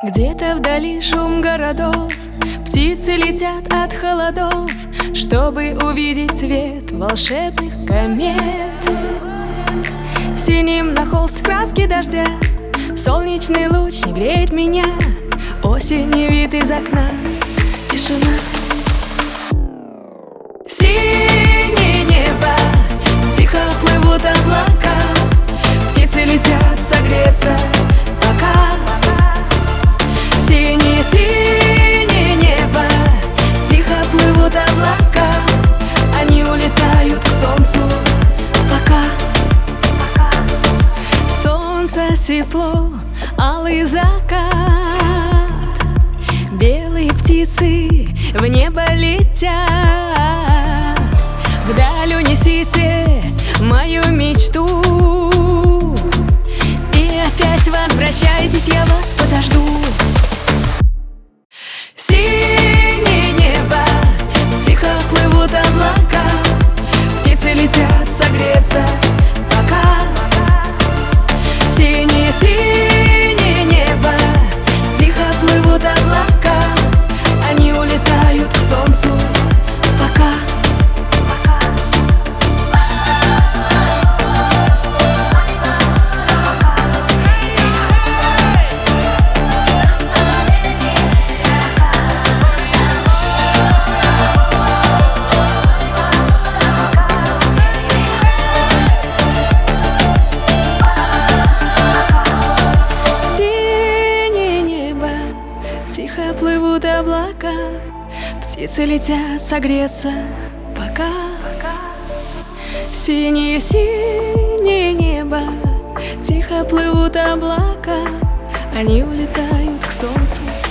Где-то вдали шум городов, птицы летят от холодов, чтобы увидеть свет волшебных комет. Синим на холст краски дождя, солнечный луч не греет меня, осенний вид из окна, тишина. Синее небо, тихо плывут облака, птицы летят согреться пока. Синее небо, тихо плывут облака, они улетают к солнцу пока. Солнце тепло, алый закат, белые птицы в небо летят. Вдаль унесите мою мечту, и опять возвращайтесь, я вас подожду. Синее небо, тихо плывут облака, птицы летят согреться пока. Синее небо, тихо плывут облака, они улетают к солнцу пока. Тихо плывут облака, птицы летят согреться пока. Синее небо, тихо плывут облака, они улетают к солнцу.